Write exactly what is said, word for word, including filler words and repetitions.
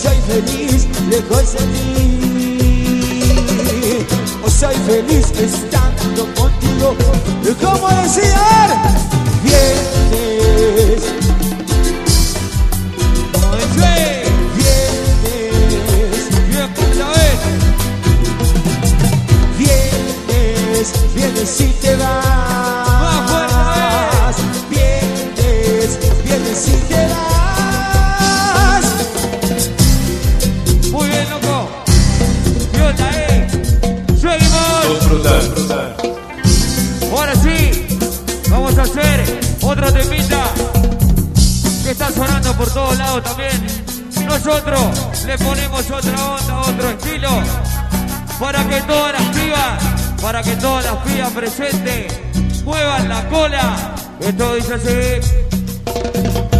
soy feliz lejos de ti. O soy feliz estando contigo. ¿Cómo decir? Vienes, vienes, vienes y te vas. Vienes, vienes y te vas. Muy bien, loco. ¿Qué onda, eh? Seguimos. Brutal, brutal. Ahora sí, vamos a hacer otro temita que está sonando por todos lados también. Nosotros le ponemos otra onda, otro estilo, para que todas las pibas, para que todas las pibas presentes muevan la cola. Esto dice así.